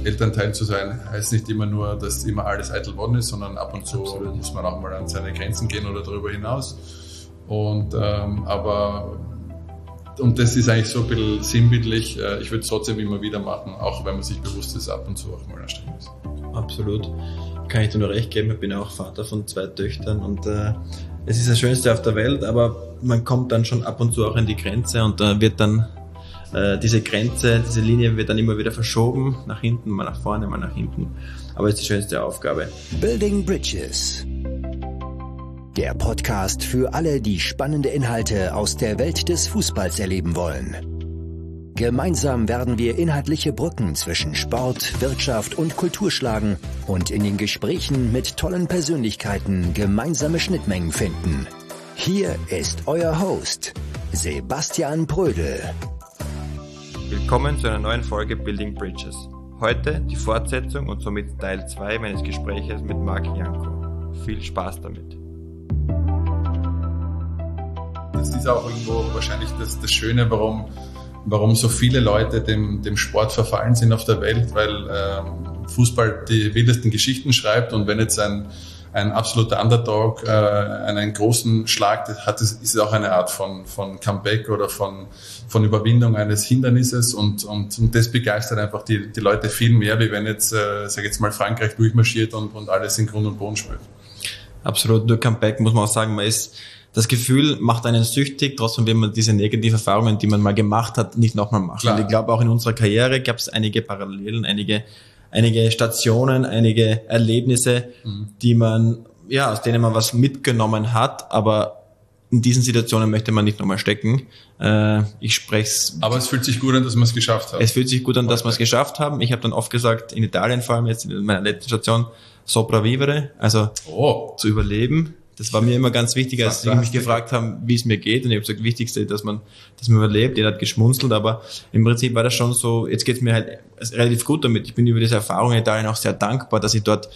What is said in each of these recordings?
Elternteil zu sein, heißt nicht immer nur, dass immer alles eitel worden ist, sondern ab und zu muss man auch mal an seine Grenzen gehen oder darüber hinaus. Und das ist eigentlich so ein bisschen sinnbildlich. Ich würde es trotzdem immer wieder machen, auch wenn man sich bewusst ist, ab und zu auch mal anstrengend ist. Absolut. Kann ich dir nur recht geben. Ich bin auch Vater von 2 Töchtern und es ist das Schönste auf der Welt, aber man kommt dann schon ab und zu auch an die Grenze und da wird dann diese Grenze, diese Linie wird dann immer wieder verschoben, nach hinten, mal nach vorne, mal nach hinten. Aber es ist die schönste Aufgabe. Building Bridges. Der Podcast für alle, die spannende Inhalte aus der Welt des Fußballs erleben wollen. Gemeinsam werden wir inhaltliche Brücken zwischen Sport, Wirtschaft und Kultur schlagen und in den Gesprächen mit tollen Persönlichkeiten gemeinsame Schnittmengen finden. Hier ist euer Host, Sebastian Prödel. Willkommen zu einer neuen Folge Building Bridges. Heute die Fortsetzung und somit Teil 2 meines Gespräches mit Marc Janko. Viel Spaß damit. Das ist auch irgendwo wahrscheinlich das Schöne, warum so viele Leute dem Sport verfallen sind auf der Welt, weil Fußball die wildesten Geschichten schreibt und wenn jetzt ein absoluter Underdog einen großen Schlag hat, ist es auch eine Art von Comeback oder von Überwindung eines Hindernisses und das begeistert einfach die Leute viel mehr, wie wenn jetzt, sag jetzt mal, Frankreich durchmarschiert und alles in Grund und Boden spielt. Absolut, durch Comeback muss man auch sagen, das Gefühl macht einen süchtig, trotzdem will man diese negativen Erfahrungen, die man mal gemacht hat, nicht nochmal machen. Klar. Und ich glaube, auch in unserer Karriere gab es einige Parallelen, einige Stationen, einige Erlebnisse, die man, aus denen man was mitgenommen hat, aber in diesen Situationen möchte man nicht nochmal stecken. Aber es fühlt sich gut an, dass man es geschafft hat. Es fühlt sich gut an, dass wir es geschafft haben. Ich habe dann oft gesagt, in Italien vor allem, jetzt in meiner letzten Station, sopravvivere, also zu überleben. Das war mir immer ganz wichtig, als sie mich gefragt haben, wie es mir geht. Und ich habe gesagt, das Wichtigste, dass man überlebt. Jeder hat geschmunzelt, aber im Prinzip war das schon so, jetzt geht es mir halt relativ gut damit. Ich bin über diese Erfahrung in Italien auch sehr dankbar, dass ich dort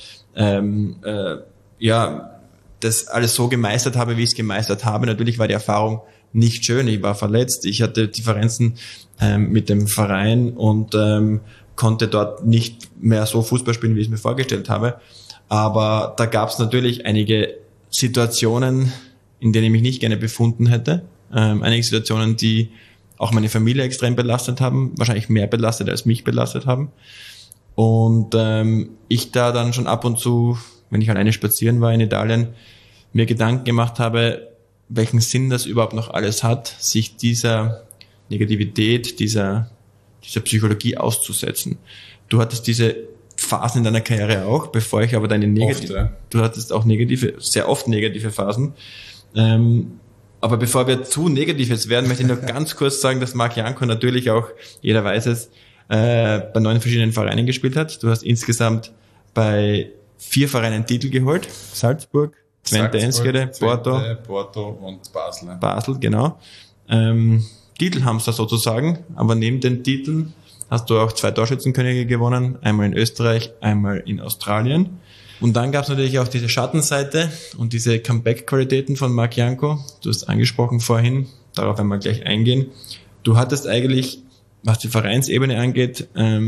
das alles so gemeistert habe, wie ich es gemeistert habe. Natürlich war die Erfahrung nicht schön. Ich war verletzt, ich hatte Differenzen mit dem Verein und konnte dort nicht mehr so Fußball spielen, wie ich es mir vorgestellt habe. Aber da gab es natürlich einige Situationen, in denen ich mich nicht gerne befunden hätte. Einige Situationen, die auch meine Familie extrem belastet haben, wahrscheinlich mehr belastet als mich belastet haben. Und ich da dann schon ab und zu, wenn ich alleine spazieren war in Italien, mir Gedanken gemacht habe, welchen Sinn das überhaupt noch alles hat, sich dieser Negativität, dieser Psychologie auszusetzen. Du hattest diese Phasen in deiner Karriere auch, bevor ich aber du hattest auch sehr oft negative Phasen. Aber bevor wir zu negativ jetzt werden, möchte ich noch ganz kurz sagen, dass Marc Janko natürlich auch, jeder weiß es, bei 9 verschiedenen Vereinen gespielt hat. Du hast insgesamt bei 4 Vereinen Titel geholt. Salzburg, Twente Enschede, Porto und Basel. Basel, genau. Titelhamster sozusagen, aber neben den Titeln hast du auch 2 Torschützenkönige gewonnen, einmal in Österreich, einmal in Australien. Und dann gab es natürlich auch diese Schattenseite und diese Comeback-Qualitäten von Marc Janko. Du hast angesprochen vorhin, darauf werden wir gleich eingehen. Du hattest eigentlich, was die Vereinsebene angeht,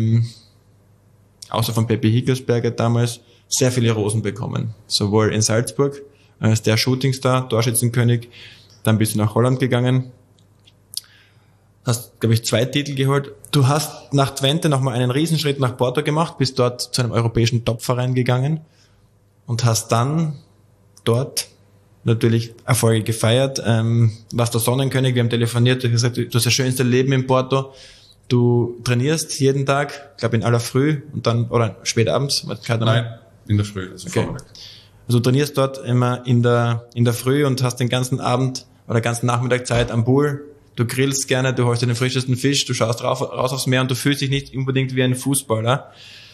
außer von Pepe Hickelsberger damals, sehr viele Rosen bekommen. Sowohl in Salzburg als der Shootingstar, Torschützenkönig, dann bist du nach Holland gegangen, hast, glaube ich, 2 Titel geholt. Du hast nach Twente nochmal einen Riesenschritt nach Porto gemacht, bist dort zu einem europäischen Topverein gegangen und hast dann dort natürlich Erfolge gefeiert. Warst der Sonnenkönig, wir haben telefoniert, du hast gesagt, du hast das schönste Leben in Porto. Du trainierst jeden Tag, ich glaube in aller Früh und dann, oder spät abends? Nein, in der Früh, also Vormittag. Also du trainierst dort immer in der Früh und hast den ganzen Abend oder ganzen Nachmittag Zeit am Pool. Du grillst gerne, du holst dir den frischesten Fisch, du schaust raus aufs Meer und du fühlst dich nicht unbedingt wie ein Fußballer.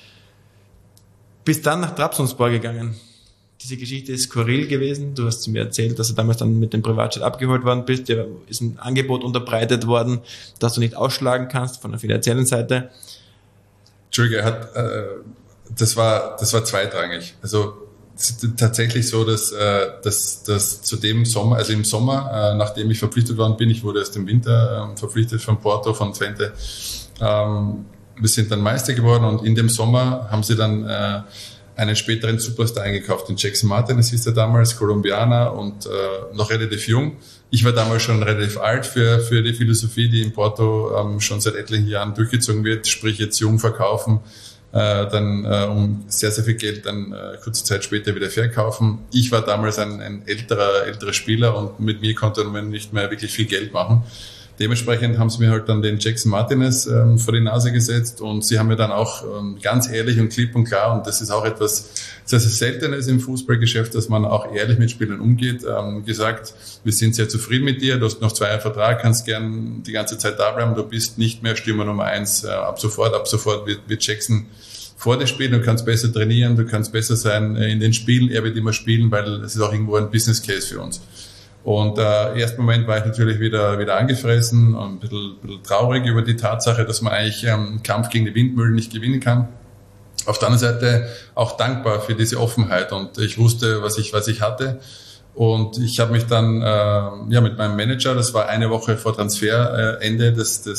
Bist dann nach Trabzonspor gegangen. Diese Geschichte ist skurril gewesen. Du hast zu mir erzählt, dass du damals dann mit dem Privatjet abgeholt worden bist. Dir ist ein Angebot unterbreitet worden, das du nicht ausschlagen kannst von der finanziellen Seite. Entschuldige, das war zweitrangig. Also tatsächlich so, dass zu dem Sommer, also im Sommer, nachdem ich verpflichtet worden bin, ich wurde erst im Winter verpflichtet von Porto, von Twente, wir sind dann Meister geworden und in dem Sommer haben sie dann einen späteren Superstar eingekauft, den Jackson Martinez hieß er damals, Kolumbianer und noch relativ jung. Ich war damals schon relativ alt für die Philosophie, die in Porto schon seit etlichen Jahren durchgezogen wird, sprich jetzt jung verkaufen, dann um sehr, sehr viel Geld dann kurze Zeit später wieder verkaufen. Ich war damals ein älterer Spieler und mit mir konnte man nicht mehr wirklich viel Geld machen. Dementsprechend haben sie mir halt dann den Jackson Martinez vor die Nase gesetzt und sie haben mir dann auch ganz ehrlich und klipp und klar, und das ist auch etwas sehr, sehr Seltenes im Fußballgeschäft, dass man auch ehrlich mit Spielern umgeht, gesagt, wir sind sehr zufrieden mit dir, du hast noch 2 Jahre Vertrag, kannst gern die ganze Zeit da bleiben, du bist nicht mehr Stürmer Nummer 1, ab sofort wird Jackson vor dir spielen, du kannst besser trainieren, du kannst besser sein in den Spielen, er wird immer spielen, weil es ist auch irgendwo ein Business Case für uns. Und ersten Moment war ich natürlich wieder angefressen und ein bisschen traurig über die Tatsache, dass man eigentlich Kampf gegen die Windmühlen nicht gewinnen kann. Auf der anderen Seite auch dankbar für diese Offenheit und ich wusste, was ich hatte. Und ich habe mich dann mit meinem Manager, das war eine Woche vor Transferende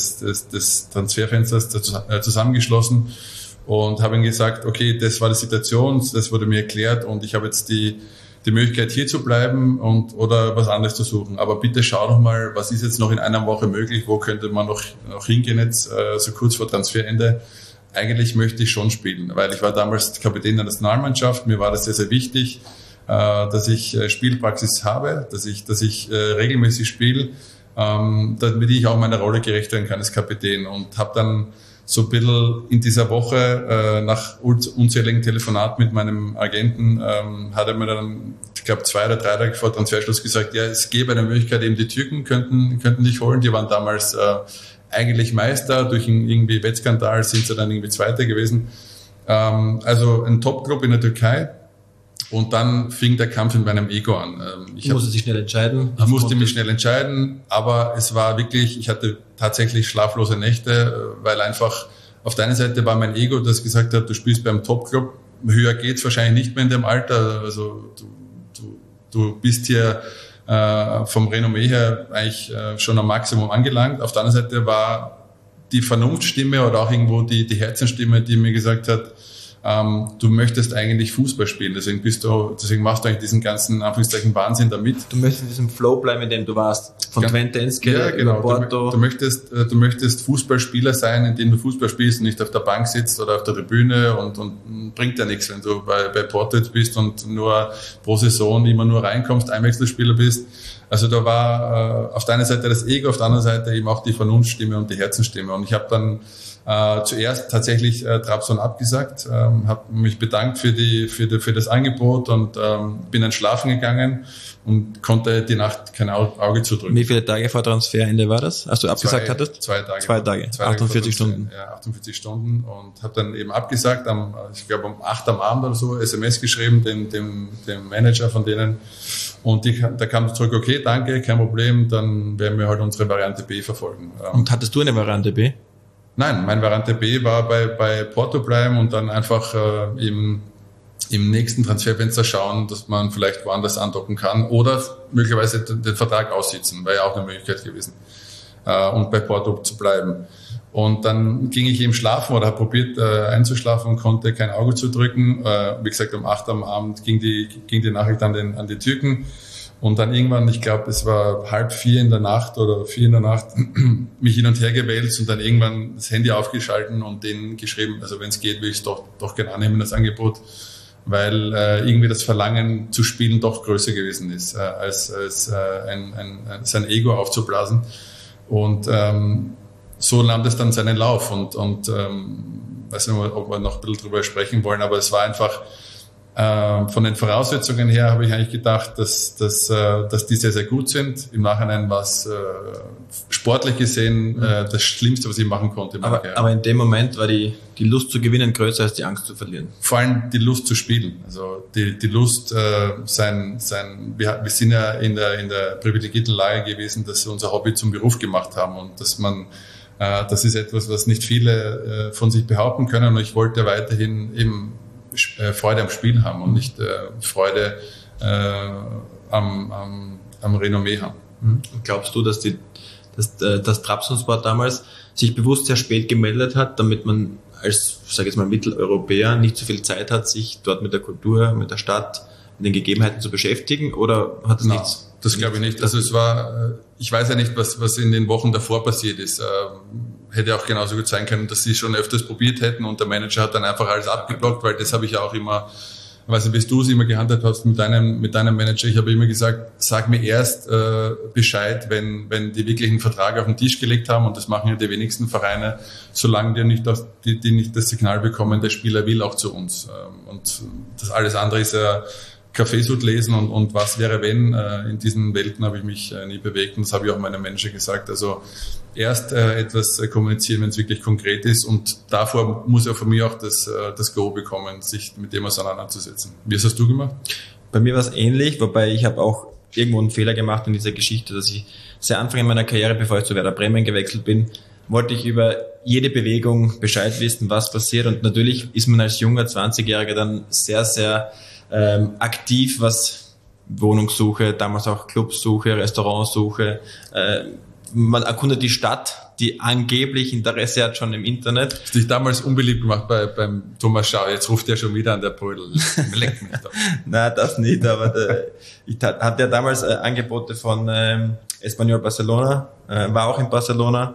des Transferfensters, zusammengeschlossen und habe ihm gesagt, okay, das war die Situation, das wurde mir erklärt und ich habe jetzt die Möglichkeit hier zu bleiben oder was anderes zu suchen. Aber bitte schau doch mal, was ist jetzt noch in einer Woche möglich, wo könnte man noch hingehen jetzt so kurz vor Transferende. Eigentlich möchte ich schon spielen, weil ich war damals Kapitän der Nationalmannschaft, mir war das sehr, sehr wichtig, dass ich Spielpraxis habe, dass ich regelmäßig spiele, damit ich auch meiner Rolle gerecht werden kann als Kapitän und habe dann so ein bisschen in dieser Woche nach unzähligen Telefonaten mit meinem Agenten hat er mir dann, ich glaube 2 oder 3 Tage vor Transferschluss gesagt, ja, es gäbe eine Möglichkeit, eben die Türken könnten dich holen. Die waren damals eigentlich Meister, durch einen irgendwie Wettskandal sind sie dann irgendwie Zweiter gewesen. Also ein Top-Club in der Türkei. Und dann fing der Kampf in meinem Ego an. Ich musste mich schnell entscheiden, aber es war wirklich, ich hatte tatsächlich schlaflose Nächte, weil einfach auf der einen Seite war mein Ego, das gesagt hat, du spielst beim Top-Club, höher geht's wahrscheinlich nicht mehr in dem Alter, also du bist hier vom Renommee her eigentlich schon am Maximum angelangt. Auf der anderen Seite war die Vernunftstimme oder auch irgendwo die Herzensstimme, die mir gesagt hat, du möchtest eigentlich Fußball spielen, deswegen machst du eigentlich diesen ganzen Anführungszeichen Wahnsinn damit. Du möchtest in diesem Flow bleiben, in dem du warst, von Twente ins über Porto. Du möchtest Fußballspieler sein, in dem du Fußball spielst und nicht auf der Bank sitzt oder auf der Tribüne und bringt ja nichts, wenn du bei Porto jetzt bist und nur pro Saison immer nur reinkommst, Einwechselspieler bist. Also da war auf der einen Seite das Ego, auf der anderen Seite eben auch die Vernunftstimme und die Herzensstimme und ich habe dann zuerst tatsächlich Trabzon abgesagt, habe mich bedankt für das Angebot und bin dann schlafen gegangen und konnte die Nacht kein Auge zudrücken. Wie viele Tage vor Transferende war das, als du abgesagt hattest? 2 Tage. 2 Tage, 48 Stunden. Ja, 48 Stunden und habe dann eben abgesagt, ich glaube um 8 am Abend oder so, SMS geschrieben, dem Manager von denen und da kam zurück, okay, danke, kein Problem, dann werden wir halt unsere Variante B verfolgen. Und hattest du eine Variante B? Nein, meine Variante B war bei Porto bleiben und dann einfach im nächsten Transferfenster schauen, dass man vielleicht woanders andocken kann oder möglicherweise den Vertrag aussitzen, wäre ja auch eine Möglichkeit gewesen, und bei Porto zu bleiben. Und dann ging ich eben schlafen oder habe probiert einzuschlafen und konnte kein Auge zudrücken. Wie gesagt, um 8 am Abend ging die Nachricht an die Türken. Und dann irgendwann, ich glaube, es war 3:30 in der Nacht oder 4 in der Nacht, mich hin und her gewälzt und dann irgendwann das Handy aufgeschalten und denen geschrieben, also wenn es geht, will ich es doch gerne annehmen, das Angebot, weil irgendwie das Verlangen zu spielen doch größer gewesen ist, als sein Ego aufzublasen. Und so nahm das dann seinen Lauf und weiß nicht, ob wir noch ein bisschen drüber sprechen wollen, aber es war einfach von den Voraussetzungen her habe ich eigentlich gedacht, dass die sehr, sehr gut sind. Im Nachhinein war es sportlich gesehen das Schlimmste, was ich machen konnte. Aber in dem Moment war die Lust zu gewinnen größer als die Angst zu verlieren. Vor allem die Lust zu spielen. Also die Lust, wir sind ja in der privilegierten Lage gewesen, dass wir unser Hobby zum Beruf gemacht haben und das ist etwas, was nicht viele von sich behaupten können und ich wollte weiterhin eben Freude am Spiel haben und nicht Freude am Renommee haben. Und glaubst du, dass Trabzonspor damals sich bewusst sehr spät gemeldet hat, damit man als, sage ich jetzt mal, Mitteleuropäer nicht so viel Zeit hat, sich dort mit der Kultur, mit der Stadt, mit den Gegebenheiten zu beschäftigen, oder hat es nichts? Das glaube ich nicht. Also es war, ich weiß ja nicht, was in den Wochen davor passiert ist. Hätte auch genauso gut sein können, dass sie schon öfters probiert hätten und der Manager hat dann einfach alles abgeblockt, weil das habe ich ja auch immer, ich weiß nicht, bis du es immer gehandhabt hast mit deinem Manager. Ich habe immer gesagt, sag mir erst Bescheid, wenn die wirklich einen Vertrag auf den Tisch gelegt haben, und das machen ja die wenigsten Vereine, solange die nicht das Signal bekommen, der Spieler will auch zu uns. Und das alles andere ist ja Kaffeesud lesen und was wäre wenn. In diesen Welten habe ich mich nie bewegt, und das habe ich auch meinem Manager gesagt. Also erst etwas kommunizieren, wenn es wirklich konkret ist, und davor muss er von mir auch das Go bekommen, sich mit dem auseinanderzusetzen. Wie hast du gemacht? Bei mir war es ähnlich, wobei ich habe auch irgendwo einen Fehler gemacht in dieser Geschichte, dass ich sehr Anfang in meiner Karriere, bevor ich zu Werder Bremen gewechselt bin, wollte ich über jede Bewegung Bescheid wissen, was passiert, und natürlich ist man als junger 20-Jähriger dann sehr, sehr aktiv, was Wohnungssuche, damals auch Clubsuche, Restaurantsuche, man erkundet die Stadt, die angeblich Interesse hat schon im Internet. Hast dich damals unbeliebt gemacht beim Thomas Schau, jetzt ruft er schon wieder an der Brödel. Leck mich doch. Nein, das nicht, aber ich hatte ja damals Angebote von Espanyol Barcelona, war auch in Barcelona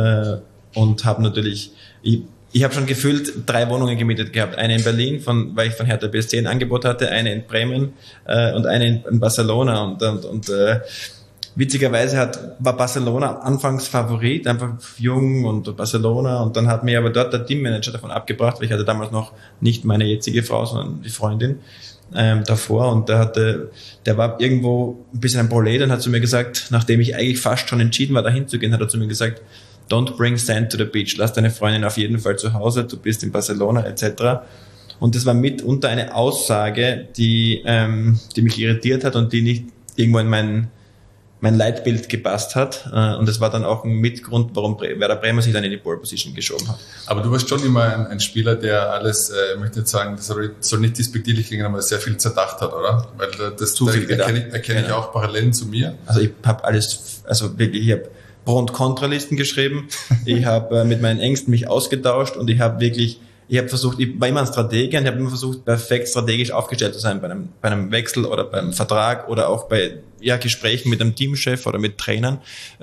und habe natürlich, ich habe schon gefühlt 3 Wohnungen gemietet gehabt. Eine in Berlin, weil ich von Hertha BSC ein Angebot hatte, eine in Bremen und eine in Barcelona. Und witzigerweise war Barcelona anfangs Favorit, einfach jung und Barcelona. Und dann hat mir aber dort der Teammanager davon abgebracht, weil ich hatte damals noch nicht meine jetzige Frau, sondern die Freundin davor. Und der war irgendwo ein bisschen ein Prolet. Dann hat zu mir gesagt, nachdem ich eigentlich fast schon entschieden war, dahin zu gehen, hat er zu mir gesagt, don't bring sand to the beach. Lass deine Freundin auf jeden Fall zu Hause. Du bist in Barcelona etc. Und das war mitunter eine Aussage, die mich irritiert hat und die nicht irgendwo in mein Leitbild gepasst hat. Und das war dann auch ein Mitgrund, warum Werder Bremen sich dann in die Pole Position geschoben hat. Aber du warst schon immer ein Spieler, der alles, ich möchte nicht sagen, das soll nicht despektierlich klingen, aber sehr viel zerdacht hat, oder? Weil das erkenne ich auch Parallelen zu mir. Also ich habe alles, also wirklich, ich habe Pro- und Kontralisten geschrieben. Ich habe mit meinen Ängsten mich ausgetauscht und ich habe versucht, ich war immer ein Stratege und ich habe immer versucht, perfekt strategisch aufgestellt zu sein bei einem Wechsel oder beim Vertrag oder auch bei Gesprächen mit einem Teamchef oder mit Trainern.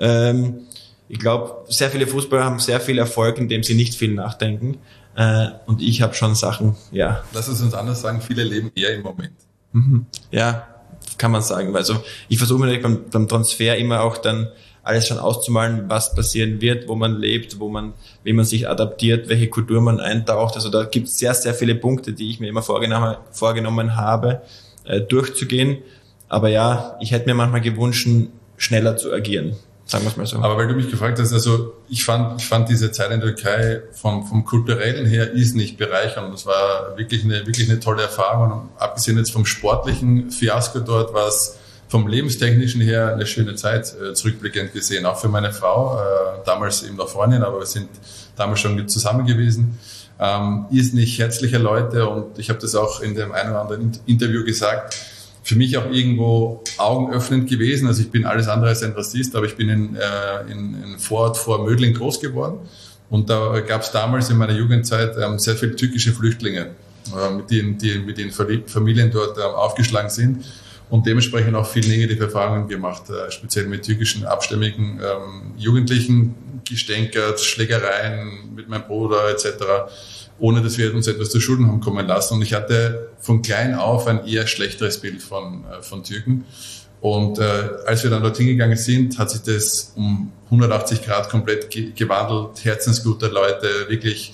Ich glaube, sehr viele Fußballer haben sehr viel Erfolg, indem sie nicht viel nachdenken. Und ich habe schon Sachen, ja. Lass es uns anders sagen, viele leben eher im Moment. Ja, kann man sagen. Also ich versuche natürlich beim Transfer immer auch dann alles schon auszumalen, was passieren wird, wo man lebt, wie man sich adaptiert, welche Kultur man eintaucht. Also da gibt es sehr, sehr viele Punkte, die ich mir immer vorgenommen habe, durchzugehen. Aber ja, ich hätte mir manchmal gewünscht, schneller zu agieren. Sagen wir es mal so. Aber weil du mich gefragt hast, also ich fand diese Zeit in der Türkei vom Kulturellen her nicht bereichernd. Das war wirklich eine tolle Erfahrung. Und abgesehen jetzt vom sportlichen Fiasko dort, war es vom Lebenstechnischen her eine schöne Zeit, zurückblickend gesehen. Auch für meine Frau, damals eben noch Freundin, aber wir sind damals schon zusammen gewesen. Irrsinnig herzliche Leute, und ich habe das auch in dem einen oder anderen Interview gesagt, für mich auch irgendwo augenöffnend gewesen. Also ich bin alles andere als ein Rassist, aber ich bin in Vorort vor Mödling groß geworden. Und da gab es damals in meiner Jugendzeit sehr viele türkische Flüchtlinge, mit denen Familien dort aufgeschlagen sind. Und dementsprechend auch viel negative Erfahrungen gemacht, speziell mit türkischen abstämmigen Jugendlichen, gestänkert, Schlägereien mit meinem Bruder etc., ohne dass wir uns etwas zu Schulden haben kommen lassen. Und ich hatte von klein auf ein eher schlechteres Bild von Türken. Und als wir dann dorthin gegangen sind, hat sich das um 180 Grad komplett gewandelt. Herzensgute Leute, wirklich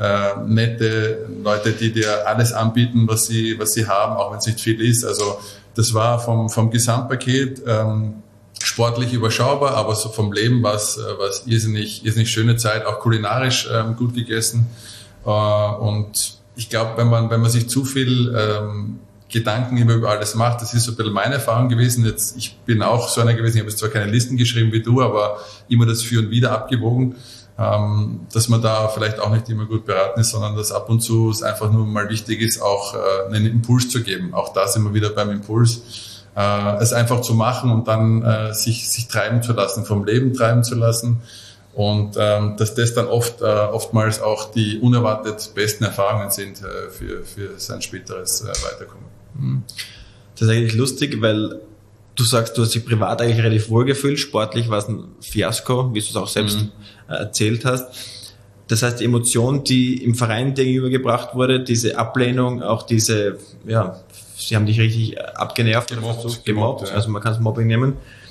nette Leute, die dir alles anbieten, was sie haben, auch wenn es nicht viel ist. Also das war vom Gesamtpaket sportlich überschaubar, aber so vom Leben war es irrsinnig schöne Zeit, auch kulinarisch gut gegessen. Und ich glaube, wenn man sich zu viel Gedanken über alles macht, das ist so ein bisschen meine Erfahrung gewesen. Ich bin auch so einer gewesen, ich habe jetzt zwar keine Listen geschrieben wie du, aber immer das Für und Wider abgewogen, dass man da vielleicht auch nicht immer gut beraten ist, sondern dass ab und zu es einfach nur mal wichtig ist, auch einen Impuls zu geben. Auch da sind wir wieder beim Impuls, es einfach zu machen und dann sich treiben zu lassen, vom Leben treiben zu lassen. Und dass das dann oftmals auch die unerwartet besten Erfahrungen sind für sein späteres Weiterkommen. Das ist eigentlich lustig, weil du sagst, du hast dich privat eigentlich relativ wohl gefühlt, sportlich war es ein Fiasko, wie du es auch selbst erzählt hast. Das heißt, die Emotion, die im Verein dir gegenübergebracht wurde, diese Ablehnung, auch diese, ja, sie haben dich richtig abgenervt, gemobbt, also man kann es Mobbing nehmen,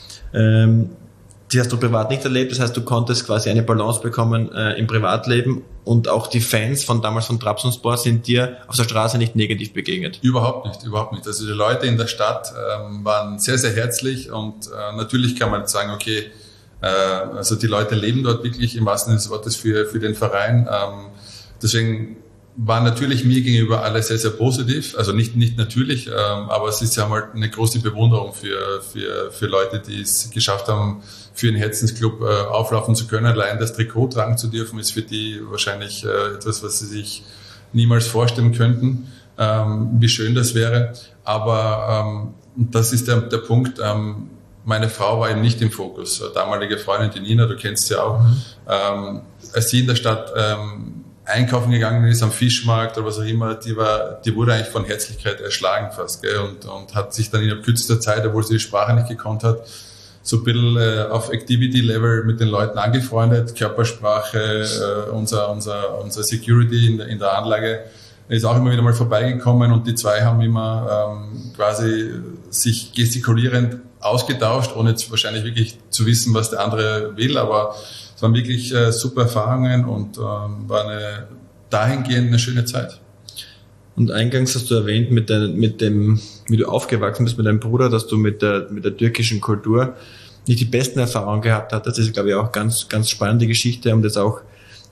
die hast du privat nicht erlebt, das heißt, du konntest quasi eine Balance bekommen im Privatleben und auch die Fans von damals von Trabzonspor sind dir auf der Straße nicht negativ begegnet. Überhaupt nicht. Also die Leute in der Stadt waren sehr, sehr herzlich und natürlich kann man jetzt sagen, okay, also die Leute leben dort wirklich im wahrsten Sinne des Wortes für den Verein. Deswegen waren natürlich mir gegenüber alle sehr, sehr positiv. Also nicht natürlich, aber sie haben halt eine große Bewunderung für Leute, die es geschafft haben, für einen Herzensclub auflaufen zu können. Allein das Trikot tragen zu dürfen, ist für die wahrscheinlich etwas, was sie sich niemals vorstellen könnten, wie schön das wäre. Aber das ist der Punkt. Meine Frau war eben nicht im Fokus. Damalige Freundin, die Nina, du kennst sie auch. Als sie in der Stadt einkaufen gegangen ist, am Fischmarkt oder was auch immer, die wurde eigentlich von Herzlichkeit erschlagen fast, gell? Und hat sich dann in kürzester Zeit, obwohl sie die Sprache nicht gekonnt hat, so ein bisschen auf Activity-Level mit den Leuten angefreundet, Körpersprache, unser Security in der Anlage ist auch immer wieder mal vorbeigekommen und die zwei haben immer quasi sich gestikulierend ausgetauscht, ohne jetzt wahrscheinlich wirklich zu wissen, was der andere will, aber es waren wirklich super Erfahrungen und war dahingehend eine schöne Zeit. Und eingangs hast du erwähnt, mit dem, wie du aufgewachsen bist mit deinem Bruder, dass du mit der türkischen Kultur nicht die besten Erfahrungen gehabt hast. Das ist, glaube ich, auch ganz, ganz spannende Geschichte, um das auch,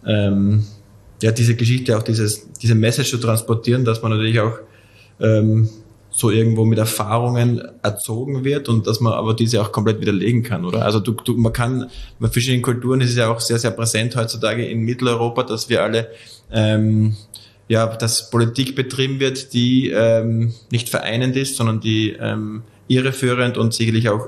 diese Geschichte, auch diese Message zu transportieren, dass man natürlich auch, so irgendwo mit Erfahrungen erzogen wird und dass man aber diese auch komplett widerlegen kann, oder? Also man kann bei verschiedenen Kulturen, ist es ja auch sehr, sehr präsent heutzutage in Mitteleuropa, dass wir alle, dass Politik betrieben wird, die nicht vereinend ist, sondern die irreführend und sicherlich auch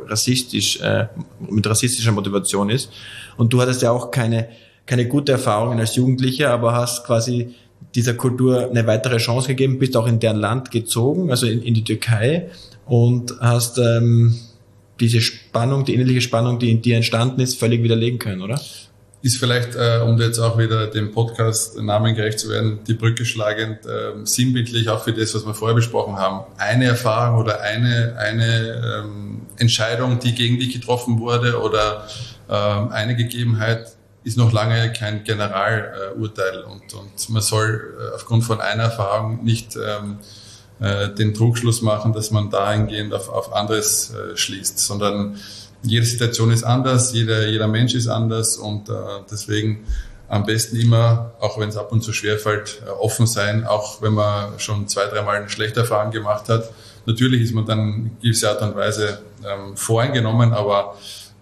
mit rassistischer Motivation ist. Und du hattest ja auch keine gute Erfahrungen als Jugendlicher, aber hast quasi dieser Kultur eine weitere Chance gegeben, bist auch in deren Land gezogen, also in die Türkei und hast diese Spannung, die innerliche Spannung, die in dir entstanden ist, völlig widerlegen können, oder? Ist vielleicht, um jetzt auch wieder dem Podcast-Namen gerecht zu werden, die Brücke schlagend, sinnbildlich auch für das, was wir vorher besprochen haben. Eine Erfahrung oder eine Entscheidung, die gegen dich getroffen wurde oder eine Gegebenheit, ist noch lange kein Generalurteil und man soll aufgrund von einer Erfahrung nicht den Trugschluss machen, dass man dahingehend auf anderes schließt, sondern jede Situation ist anders, jeder Mensch ist anders und deswegen am besten immer, auch wenn es ab und zu schwerfällt, offen sein, auch wenn man schon 2-3 Mal eine schlechte Erfahrung gemacht hat. Natürlich ist man dann in gewisser Art und Weise voreingenommen, aber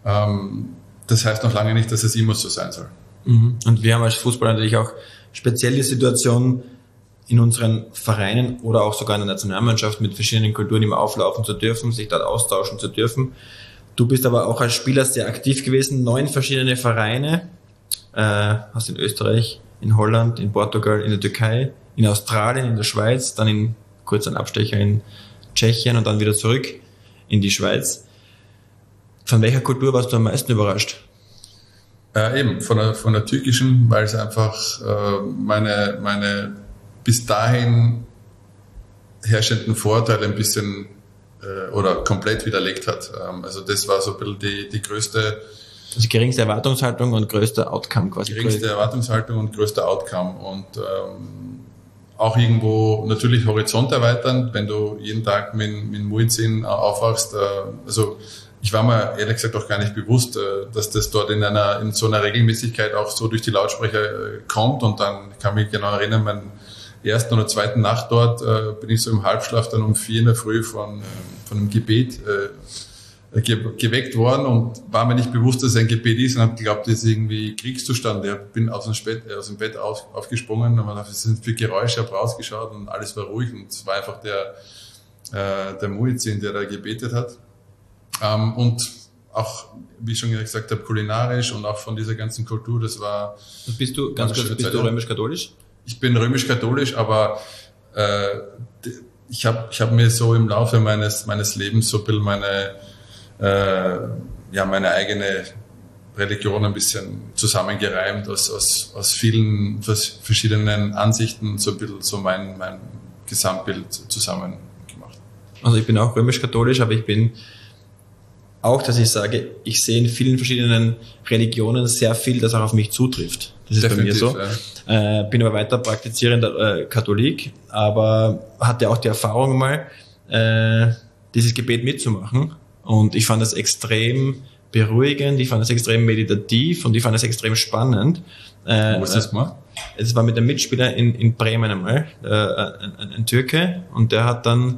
das heißt noch lange nicht, dass es immer so sein soll. Und wir haben als Fußballer natürlich auch spezielle Situationen in unseren Vereinen oder auch sogar in der Nationalmannschaft mit verschiedenen Kulturen immer auflaufen zu dürfen, sich dort austauschen zu dürfen. Du bist aber auch als Spieler sehr aktiv gewesen, 9 verschiedene Vereine, hast in Österreich, in Holland, in Portugal, in der Türkei, in Australien, in der Schweiz, dann kurz ein Abstecher in Tschechien und dann wieder zurück in die Schweiz. Von welcher Kultur warst du am meisten überrascht? Eben, von der türkischen, weil es einfach meine bis dahin herrschenden Vorteile ein bisschen oder komplett widerlegt hat. Also das war so ein bisschen die größte... Also geringste Erwartungshaltung und größter Outcome quasi. Geringste Erwartungshaltung und größter Outcome. Und auch irgendwo natürlich Horizont erweitern, wenn du jeden Tag mit Muezzin aufwachst. Also ich war mir ehrlich gesagt auch gar nicht bewusst, dass das dort in so einer Regelmäßigkeit auch so durch die Lautsprecher kommt. Und dann kann mich genau erinnern, meinen ersten oder zweiten Nacht dort bin ich so im Halbschlaf dann um 4 in der Früh von einem Gebet geweckt worden und war mir nicht bewusst, dass es ein Gebet ist und habe geglaubt, das ist irgendwie Kriegszustand. Ich bin aus dem Bett aufgesprungen und was sind für Geräusche, habe rausgeschaut und alles war ruhig und es war einfach der Muezzin, der da gebetet hat. Und auch, wie ich schon gesagt habe, kulinarisch und auch von dieser ganzen Kultur, das war... Bist du römisch-katholisch? Ich bin römisch-katholisch, aber ich hab mir so im Laufe meines Lebens so ein bisschen meine eigene Religion ein bisschen zusammengereimt aus vielen verschiedenen Ansichten, so ein bisschen so mein Gesamtbild zusammen gemacht. Also ich bin auch römisch-katholisch, aber ich bin auch, dass ich sage, ich sehe in vielen verschiedenen Religionen sehr viel, das auch auf mich zutrifft. Das ist definitiv, bei mir so. Ja. Bin aber weiter praktizierender Katholik, aber hatte auch die Erfahrung mal, dieses Gebet mitzumachen. Und ich fand das extrem beruhigend, ich fand das extrem meditativ und ich fand das extrem spannend. Wo ist das gemacht? Es war mit einem Mitspieler in Bremen einmal, ein Türke, und der hat dann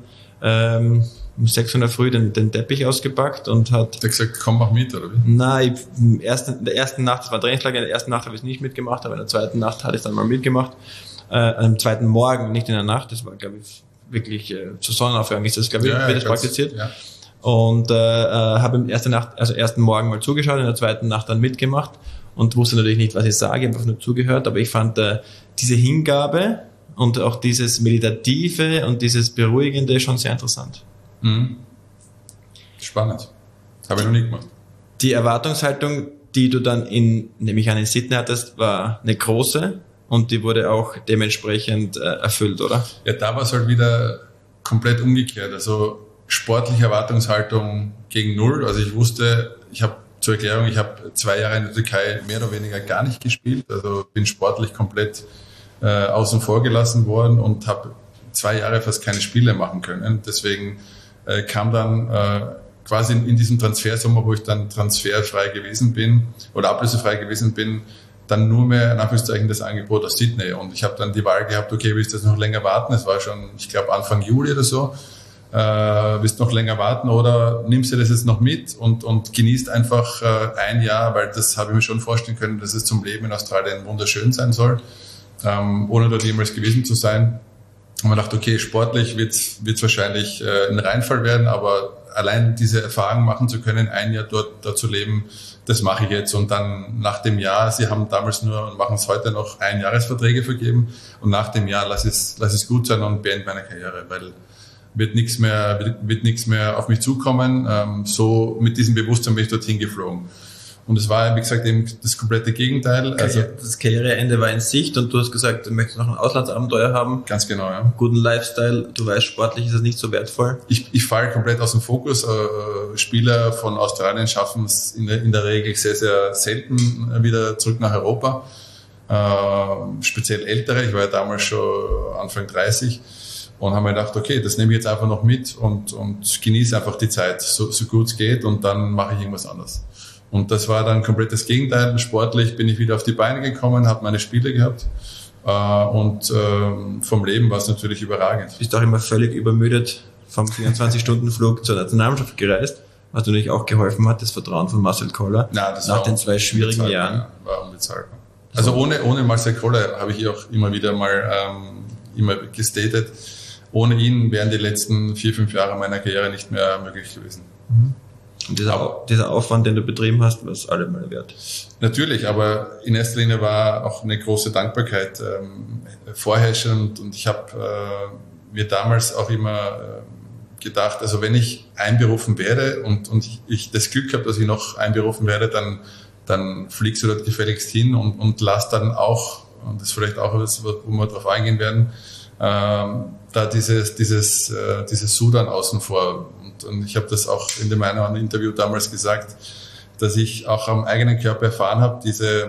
um 6 Uhr in der Früh den Teppich ausgepackt und hat... Der gesagt, komm, mach mit, oder wie? Nein, in der ersten Nacht, das war Trainingslager, in der ersten Nacht habe ich es nicht mitgemacht, aber in der zweiten Nacht hatte ich es dann mal mitgemacht. Am zweiten Morgen, nicht in der Nacht, das war, glaube ich, wirklich zur Sonnenaufgang ist das, glaube ich, wird das praktiziert. Ja. Und habe im ersten Morgen mal zugeschaut, in der zweiten Nacht dann mitgemacht und wusste natürlich nicht, was ich sage, habe einfach nur zugehört, aber ich fand diese Hingabe und auch dieses Meditative und dieses Beruhigende schon sehr interessant. Mhm. Spannend. Habe ich noch nie gemacht. Die Erwartungshaltung, die du dann nämlich in Sydney hattest, war eine große und die wurde auch dementsprechend erfüllt, oder? Ja, da war es halt wieder komplett umgekehrt. Also sportliche Erwartungshaltung gegen 0. Also ich wusste, zur Erklärung, ich habe 2 Jahre in der Türkei mehr oder weniger gar nicht gespielt. Also bin sportlich komplett außen vor gelassen worden und habe 2 Jahre fast keine Spiele machen können. Deswegen kam dann quasi in diesem Transfersommer, wo ich dann transferfrei gewesen bin oder ablösefrei gewesen bin, dann nur mehr in Anführungszeichen das Angebot aus Sydney. Und ich habe dann die Wahl gehabt, okay, willst du das noch länger warten? Es war schon, ich glaube, Anfang Juli oder so. Willst du noch länger warten oder nimmst du das jetzt noch mit und genießt einfach 1 Jahr, weil das habe ich mir schon vorstellen können, dass es zum Leben in Australien wunderschön sein soll, ohne dort jemals gewesen zu sein. Und man dachte, okay, sportlich wird's wahrscheinlich ein Reinfall werden, aber allein diese Erfahrung machen zu können, 1 Jahr dort zu leben, das mache ich jetzt. Und dann nach dem Jahr, sie haben damals nur und machen es heute noch 1-Jahresverträge vergeben, und nach dem Jahr lass es gut sein und beende meine Karriere, weil wird nichts mehr auf mich zukommen. So mit diesem Bewusstsein bin ich dorthin geflogen. Und es war, wie gesagt, eben das komplette Gegenteil. Also das Karriereende war in Sicht und du hast gesagt, du möchtest noch ein Auslandsabenteuer haben. Ganz genau, ja. Guten Lifestyle. Du weißt, sportlich ist das nicht so wertvoll. Ich falle komplett aus dem Fokus. Spieler von Australien schaffen es in der Regel sehr, sehr selten wieder zurück nach Europa. Speziell Ältere. Ich war ja damals schon Anfang 30. Und haben mir gedacht, okay, das nehme ich jetzt einfach noch mit und genieße einfach die Zeit, so gut es geht, und dann mache ich irgendwas anderes. Und das war dann komplett das Gegenteil. Sportlich bin ich wieder auf die Beine gekommen, habe meine Spiele gehabt und vom Leben war es natürlich überragend. Du bist auch immer völlig übermüdet vom 24-Stunden-Flug zur Nationalmannschaft gereist, was natürlich auch geholfen hat, das Vertrauen von Marcel Koller nach den 2 schwierigen Jahren. War unbezahlbar. Also ohne Marcel Koller habe ich auch immer wieder mal immer gestatet. Ohne ihn wären die letzten 4-5 Jahre meiner Karriere nicht mehr möglich gewesen. Und dieser Aufwand, den du betrieben hast, war es allemal wert. Natürlich, aber in erster Linie war auch eine große Dankbarkeit vorherrschend, und ich habe mir damals auch immer gedacht, also wenn ich einberufen werde und ich das Glück habe, dass ich noch einberufen werde, dann fliegst du dort gefälligst hin und lass dann auch, und das ist vielleicht auch etwas, wo wir darauf eingehen werden, da dieses Sudan außen vor. Und ich habe das auch in dem einen oder anderen Interview damals gesagt, dass ich auch am eigenen Körper erfahren habe,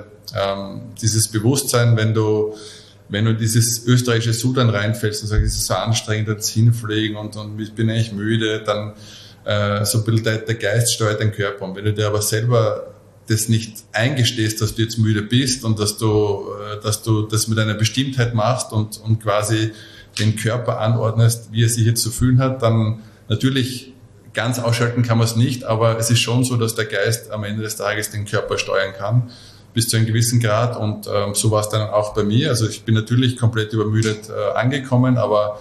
dieses Bewusstsein, wenn du in dieses österreichische Sudan reinfällst und sagst, es ist so anstrengend, jetzt hinfliegen und ich bin eigentlich müde, dann so ein bisschen der Geist steuert den Körper. Und wenn du dir aber selber das nicht eingestehst, dass du jetzt müde bist und dass du das mit einer Bestimmtheit machst und quasi den Körper anordnest, wie er sich jetzt zu fühlen hat, dann natürlich ganz ausschalten kann man es nicht, aber es ist schon so, dass der Geist am Ende des Tages den Körper steuern kann, bis zu einem gewissen Grad, und so war es dann auch bei mir. Also ich bin natürlich komplett übermüdet angekommen, aber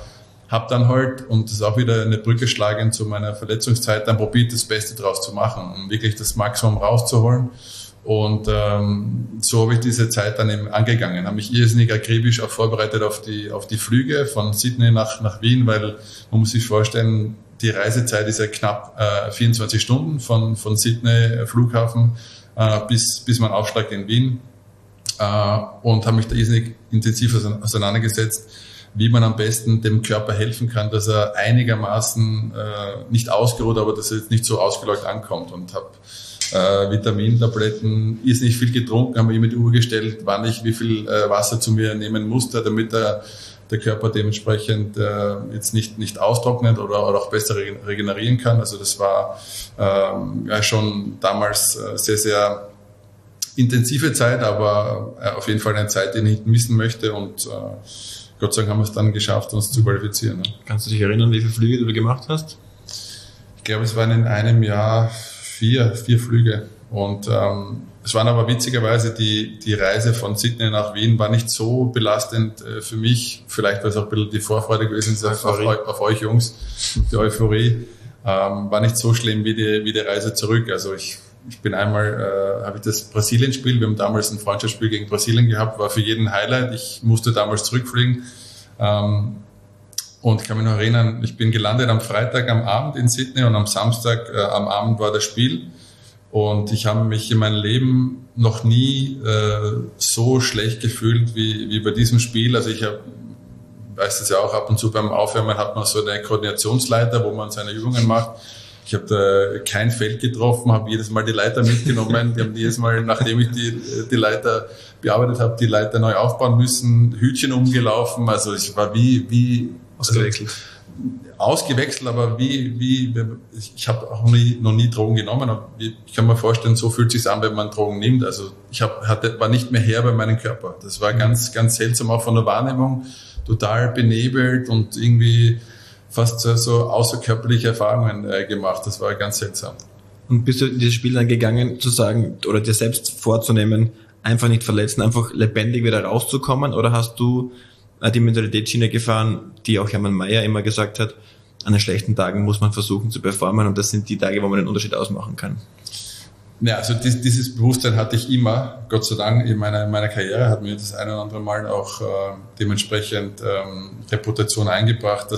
habe dann halt, und das ist auch wieder eine Brücke schlagend zu meiner Verletzungszeit, dann probiert, das Beste draus zu machen, um wirklich das Maximum rauszuholen. Und so habe ich diese Zeit dann eben angegangen, habe mich irrsinnig akribisch auch vorbereitet auf die Flüge von Sydney nach Wien, weil man muss sich vorstellen, die Reisezeit ist ja knapp 24 Stunden von Sydney Flughafen bis man aufschlagt in Wien, und habe mich da irrsinnig intensiv auseinandergesetzt, wie man am besten dem Körper helfen kann, dass er einigermaßen nicht ausgeruht, aber dass er jetzt nicht so ausgelaugt ankommt, und habe Vitamintabletten, irrsinnig viel getrunken, habe mir immer die Uhr gestellt, wann ich wie viel Wasser zu mir nehmen musste, damit der Körper dementsprechend jetzt nicht austrocknet oder auch besser regenerieren kann. Also das war schon damals sehr, sehr intensive Zeit, aber auf jeden Fall eine Zeit, die ich nicht missen möchte, und Gott sei Dank haben wir es dann geschafft, uns zu qualifizieren. Kannst du dich erinnern, wie viele Flüge du gemacht hast? Ich glaube, es waren in einem Jahr 4 Flüge, und es waren aber witzigerweise die Reise von Sydney nach Wien war nicht so belastend für mich, vielleicht weil es auch ein bisschen die Vorfreude gewesen ist auf euch Jungs, die Euphorie, war nicht so schlimm wie die Reise zurück. Also ich bin einmal, habe ich das Brasilien-Spiel, wir haben damals ein Freundschaftsspiel gegen Brasilien gehabt, war für jeden Highlight, ich musste damals zurückfliegen, und ich kann mich noch erinnern, ich bin gelandet am Freitag am Abend in Sydney, und am Samstag am Abend war das Spiel. Und ich habe mich in meinem Leben noch nie so schlecht gefühlt wie bei diesem Spiel. Also ich weiß das ja auch, ab und zu beim Aufwärmen hat man so eine Koordinationsleiter, wo man seine Übungen macht. Ich habe da kein Feld getroffen, habe jedes Mal die Leiter mitgenommen. Die haben jedes Mal, nachdem ich die Leiter bearbeitet habe, die Leiter neu aufbauen müssen, Hütchen umgelaufen. Also ich war wie ausgewechselt, aber ich habe auch noch nie Drogen genommen. Aber ich kann mir vorstellen, so fühlt es sich an, wenn man Drogen nimmt. Also war nicht mehr Herr bei meinem Körper. Das war ganz, ganz seltsam, auch von der Wahrnehmung, total benebelt und irgendwie fast so außerkörperliche Erfahrungen gemacht. Das war ganz seltsam. Und bist du in dieses Spiel dann gegangen, zu sagen oder dir selbst vorzunehmen, einfach nicht verletzen, einfach lebendig wieder rauszukommen? Oder hast du die Mentalitätsschiene gefahren, die auch Hermann Mayer immer gesagt hat, an den schlechten Tagen muss man versuchen zu performen, und das sind die Tage, wo man den Unterschied ausmachen kann? Ja, also dieses Bewusstsein hatte ich immer, Gott sei Dank, in meiner Karriere hat mir das ein oder andere Mal auch dementsprechend Reputation eingebracht,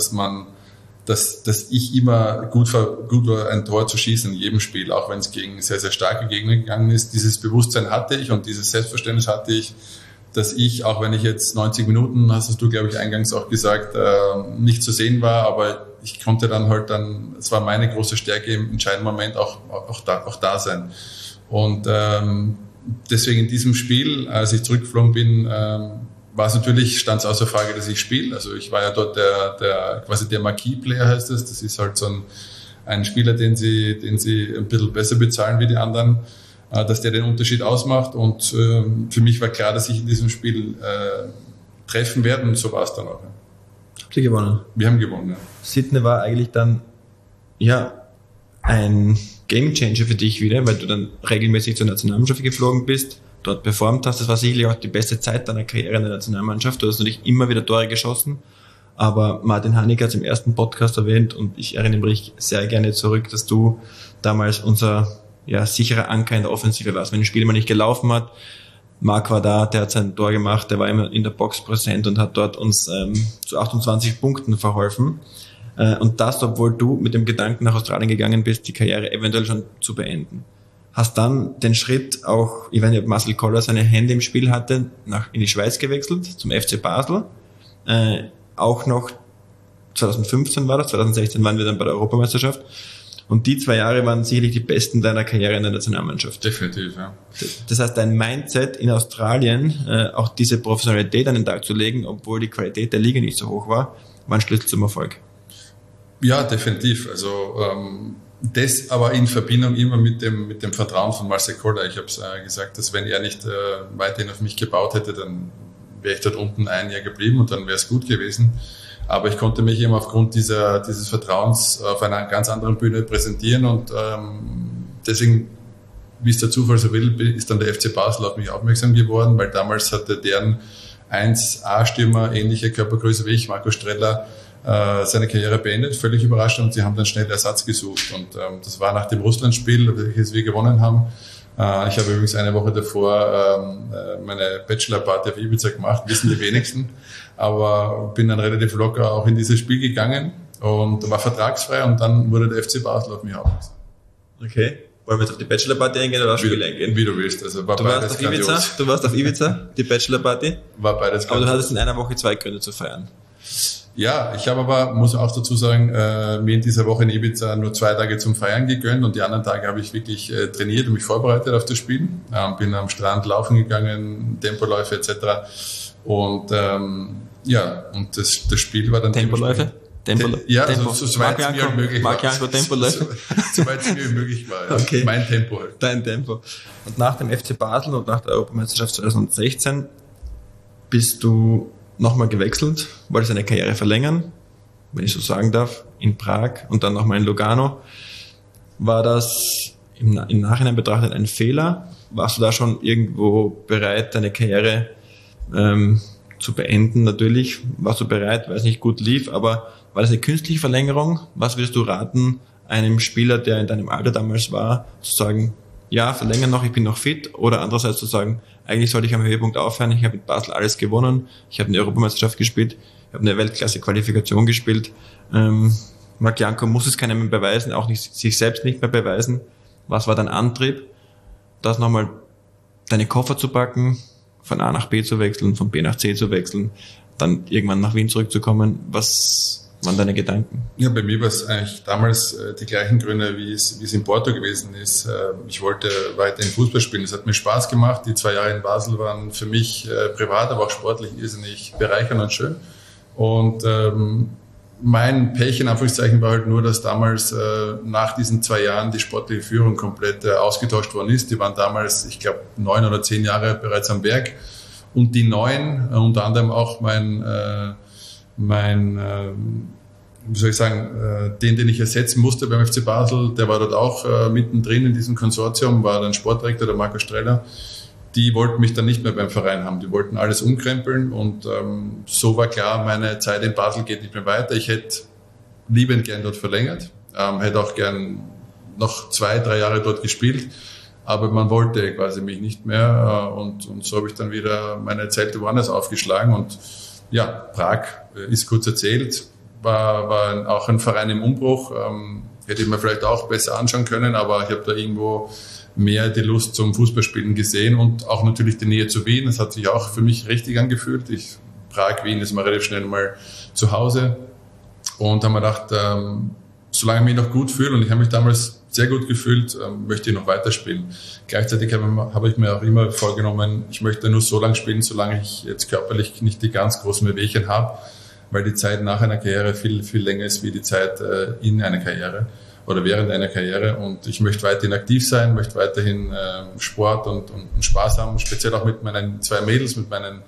dass ich immer gut war, ein Tor zu schießen in jedem Spiel, auch wenn es gegen sehr, sehr starke Gegner gegangen ist. Dieses Bewusstsein hatte ich und dieses Selbstverständnis hatte ich, dass ich, auch wenn ich jetzt 90 Minuten, hast du, glaube ich, eingangs auch gesagt, nicht zu sehen war, aber ich konnte dann es war meine große Stärke im entscheidenden Moment auch da sein. Und deswegen in diesem Spiel, als ich zurückgeflogen bin, stand es außer Frage, dass ich spiele. Also ich war ja dort quasi der Marquis-Player, heißt es. Das ist halt so ein Spieler, den sie ein bisschen besser bezahlen wie die anderen, dass der den Unterschied ausmacht. Und für mich war klar, dass ich in diesem Spiel treffen werde, und so war es dann auch. Ja. Habt ihr gewonnen? Wir haben gewonnen, ja. Sydney war eigentlich dann ein Gamechanger für dich wieder, weil du dann regelmäßig zur Nationalmannschaft geflogen bist, dort performt hast. Das war sicherlich auch die beste Zeit deiner Karriere in der Nationalmannschaft. Du hast natürlich immer wieder Tore geschossen, aber Martin Hanig hat es im ersten Podcast erwähnt, und ich erinnere mich sehr gerne zurück, dass du damals unser sicherer Anker in der Offensive warst. Wenn ein Spiel mal nicht gelaufen hat, Marc war da, der hat sein Tor gemacht, der war immer in der Box präsent und hat dort uns zu 28 Punkten verholfen. Und das, obwohl du mit dem Gedanken nach Australien gegangen bist, die Karriere eventuell schon zu beenden. Hast dann den Schritt auch, ich weiß nicht, ob Marcel Koller seine Hände im Spiel hatte, in die Schweiz gewechselt, zum FC Basel. Auch noch 2015 war das, 2016 waren wir dann bei der Europameisterschaft. Und die 2 Jahre waren sicherlich die besten deiner Karriere in der Nationalmannschaft. Definitiv, ja. Das heißt, dein Mindset in Australien, auch diese Professionalität an den Tag zu legen, obwohl die Qualität der Liga nicht so hoch war ein Schlüssel zum Erfolg. Ja, definitiv. Also das aber in Verbindung immer mit dem Vertrauen von Marcel Koller. Ich habe es gesagt, dass wenn er nicht weiterhin auf mich gebaut hätte, dann wäre ich dort unten 1 Jahr geblieben und dann wäre es gut gewesen. Aber ich konnte mich eben aufgrund dieses Vertrauens auf einer ganz anderen Bühne präsentieren, und deswegen, wie es der Zufall so will, ist dann der FC Basel auf mich aufmerksam geworden, weil damals hatte deren 1A-Stürmer, ähnliche Körpergröße wie ich, Marco Streller, seine Karriere beendet, völlig überraschend, und sie haben dann schnell Ersatz gesucht. Und das war nach dem Russland-Spiel, welches wir gewonnen haben. Ich habe übrigens eine Woche davor meine Bachelor-Party auf Ibiza gemacht, wissen die wenigsten, aber bin dann relativ locker auch in dieses Spiel gegangen und war vertragsfrei, und dann wurde der FC Basel auf mich aufmerksam. Okay. Wollen wir jetzt auf die Bachelor-Party eingehen oder aufs Spiel eingehen? Wie du willst. Also war du warst auf Ibiza, die Bachelor-Party? War beides grandios. Aber du hattest in einer Woche 2 Gründe zu feiern. Ja, ich habe aber, muss auch dazu sagen, mir in dieser Woche in Ibiza nur 2 Tage zum Feiern gegönnt, und die anderen Tage habe ich wirklich trainiert und mich vorbereitet auf das Spiel. Bin am Strand laufen gegangen, Tempoläufe etc. Und und das Spiel war dann... Tempoläufe? Ja, Tempo. Also soweit es mir möglich war. Marc-Janko Tempoläufe? Soweit es mir möglich war, ja. Okay. Mein Tempo halt. Dein Tempo. Und nach dem FC Basel und nach der Europameisterschaft 2016 bist du nochmal gewechselt, wolltest deine Karriere verlängern, wenn ich so sagen darf, in Prag und dann nochmal in Lugano. War das im Nachhinein betrachtet ein Fehler? Warst du da schon irgendwo bereit, deine Karriere zu beenden? Natürlich warst du bereit, weil es nicht gut lief, aber war das eine künstliche Verlängerung? Was würdest du raten, einem Spieler, der in deinem Alter damals war, zu sagen, ja, verlängern noch, ich bin noch fit, oder andererseits zu sagen, eigentlich sollte ich am Höhepunkt aufhören, ich habe mit Basel alles gewonnen, ich habe eine Europameisterschaft gespielt, ich habe eine Weltklasse-Qualifikation gespielt. Marc-Janko muss es keinem mehr beweisen, auch nicht, sich selbst nicht mehr beweisen. Was war dein Antrieb, das nochmal deine Koffer zu packen, von A nach B zu wechseln, von B nach C zu wechseln, dann irgendwann nach Wien zurückzukommen? Was waren deine Gedanken? Ja, bei mir war es eigentlich damals die gleichen Gründe, wie es in Porto gewesen ist. Ich wollte weiterhin Fußball spielen. Es hat mir Spaß gemacht. Die 2 Jahre in Basel waren für mich privat, aber auch sportlich irrsinnig bereichernd und schön. Und mein Pech in Anführungszeichen war halt nur, dass damals nach diesen 2 Jahren die sportliche Führung komplett ausgetauscht worden ist. Die waren damals, ich glaube, 9 oder 10 Jahre bereits am Werk. Und die Neuen, unter anderem auch den ich ersetzen musste beim FC Basel, der war dort auch mittendrin in diesem Konsortium, war dann Sportdirektor, der Marco Streller. Die wollten mich dann nicht mehr beim Verein haben, die wollten alles umkrempeln, und so war klar, meine Zeit in Basel geht nicht mehr weiter. Ich hätte liebend gern dort verlängert, hätte auch gern noch 2-3 Jahre dort gespielt, aber man wollte quasi mich nicht mehr, und so habe ich dann wieder meine Zelte woanders aufgeschlagen. Und ja, Prag ist kurz erzählt, war auch ein Verein im Umbruch, hätte ich mir vielleicht auch besser anschauen können, aber ich habe da irgendwo mehr die Lust zum Fußballspielen gesehen und auch natürlich die Nähe zu Wien. Das hat sich auch für mich richtig angefühlt. Prag, Wien ist mal relativ schnell mal zu Hause, und haben mir gedacht, solange ich mich noch gut fühle, und ich habe mich damals sehr gut gefühlt, möchte ich noch weiterspielen. Gleichzeitig habe ich mir auch immer vorgenommen, ich möchte nur so lange spielen, solange ich jetzt körperlich nicht die ganz großen Wehwehchen habe, weil die Zeit nach einer Karriere viel, viel länger ist wie die Zeit in einer Karriere oder während einer Karriere. Und ich möchte weiterhin aktiv sein, möchte weiterhin Sport und Spaß haben, speziell auch mit meinen 2 Mädels, mit meinen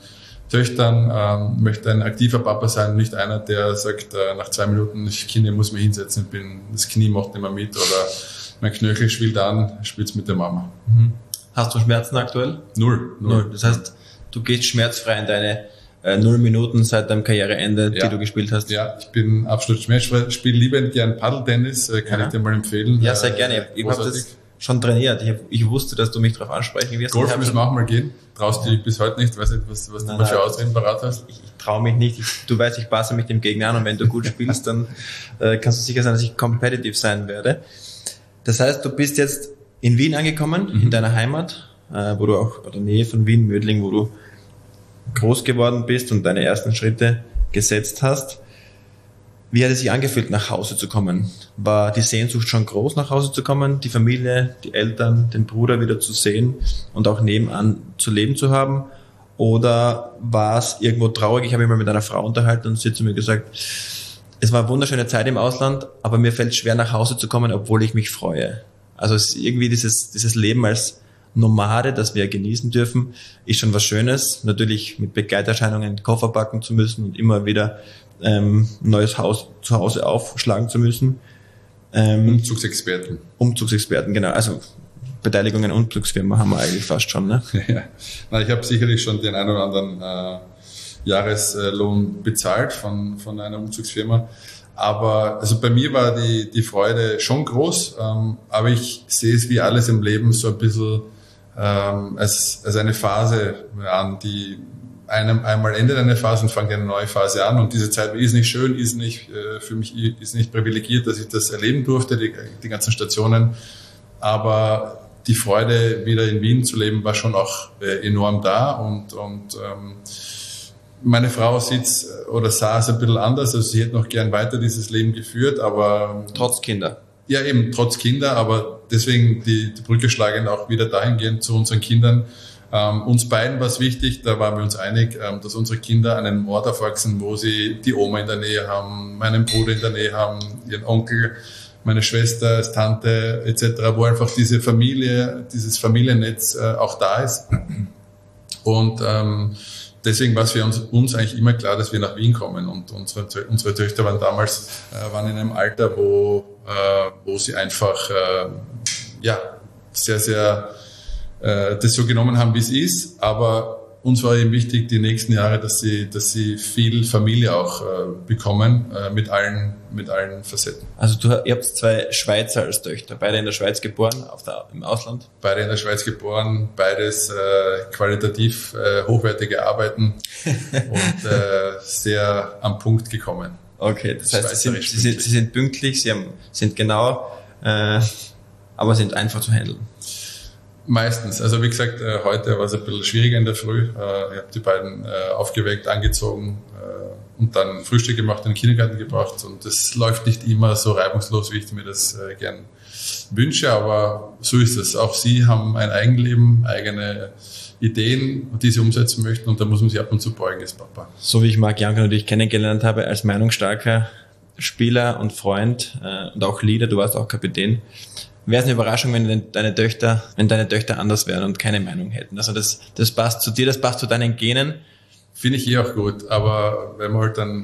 Töchtern, möchte ein aktiver Papa sein, nicht einer, der sagt, nach 2 Minuten, Kinder, muss mich hinsetzen, das Knie macht nicht mehr mit, oder mein Knöchel schwillt an, spielt's mit der Mama. Mhm. Hast du Schmerzen aktuell? Null. Das heißt, du gehst schmerzfrei in deine 0 Minuten seit deinem Karriereende, die du gespielt hast? Ja, ich bin absolut schmerzfrei, spiele liebend gern Paddeltennis, kann ich dir mal empfehlen. Ja, sehr gerne. Ich habe das schon trainiert. Ich wusste, dass du mich darauf ansprechen wirst. Golf müssen wir auch mal gehen. Traust du dich bis heute nicht? Weiß nicht, was du mal für Ausreden parat hast? Ich traue mich nicht. Du weißt, ich passe mich dem Gegner an, und wenn du gut spielst, dann kannst du sicher sein, dass ich competitive sein werde. Das heißt, du bist jetzt in Wien angekommen, in deiner Heimat, wo du auch in der Nähe von Wien, Mödling, wo du groß geworden bist und deine ersten Schritte gesetzt hast. Wie hat es sich angefühlt, nach Hause zu kommen? War die Sehnsucht schon groß, nach Hause zu kommen, die Familie, die Eltern, den Bruder wieder zu sehen und auch nebenan zu leben zu haben? Oder war es irgendwo traurig? Ich habe mich mal mit einer Frau unterhalten, und sie hat zu mir gesagt, es war eine wunderschöne Zeit im Ausland, aber mir fällt es schwer, nach Hause zu kommen, obwohl ich mich freue. Also es ist irgendwie dieses Leben als Nomade, das wir genießen dürfen, ist schon was Schönes. Natürlich mit Begleiterscheinungen Koffer packen zu müssen und immer wieder neues Haus zu Hause aufschlagen zu müssen. Umzugsexperten, genau. Also Beteiligung an Umzugsfirma haben wir eigentlich fast schon, ne? Ja. Na, ich habe sicherlich schon den einen oder anderen Jahreslohn bezahlt von einer Umzugsfirma. Aber also bei mir war die Freude schon groß, aber ich sehe es wie alles im Leben so ein bisschen als eine Phase an, die einmal endet eine Phase und fängt eine neue Phase an. Und diese Zeit ist nicht schön, für mich ist nicht privilegiert, dass ich das erleben durfte, die ganzen Stationen. Aber die Freude, wieder in Wien zu leben, war schon auch enorm da. Und meine Frau sah es ein bisschen anders. Also sie hätte noch gern weiter dieses Leben geführt, aber... Trotz Kinder. Ja, eben, trotz Kinder. Aber deswegen die Brücke schlagend auch wieder dahingehend zu unseren Kindern. Uns beiden war es wichtig, da waren wir uns einig, dass unsere Kinder an einem Ort aufwachsen, wo sie die Oma in der Nähe haben, meinen Bruder in der Nähe haben, ihren Onkel, meine Schwester als Tante etc., wo einfach diese Familie, dieses Familiennetz auch da ist. Und deswegen war es für uns eigentlich immer klar, dass wir nach Wien kommen. Und unsere Töchter waren damals in einem Alter, wo sie einfach sehr, sehr das so genommen haben, wie es ist, aber uns war eben wichtig, die nächsten Jahre, dass sie viel Familie auch bekommen, mit allen Facetten. Also ihr habt 2 Schweizer als Töchter, beide in der Schweiz geboren, im Ausland? Beide in der Schweiz geboren, beides qualitativ hochwertige Arbeiten und sehr am Punkt gekommen. Okay, das heißt, sie sind pünktlich, sind genau, aber sind einfach zu handeln. Meistens. Also wie gesagt, heute war es ein bisschen schwieriger in der Früh. Ich habe die beiden aufgeweckt, angezogen und dann Frühstück gemacht, in den Kindergarten gebracht. Und das läuft nicht immer so reibungslos, wie ich mir das gern wünsche, aber so ist es. Auch sie haben ein Eigenleben, eigene Ideen, die sie umsetzen möchten, und da muss man sich ab und zu beugen als Papa. So wie ich Marc Janko natürlich kennengelernt habe, als meinungsstarker Spieler und Freund und auch Leader, du warst auch Kapitän. Wäre es eine Überraschung, wenn deine Töchter anders wären und keine Meinung hätten. Also das passt zu dir, das passt zu deinen Genen. Finde ich auch gut, aber wenn man halt dann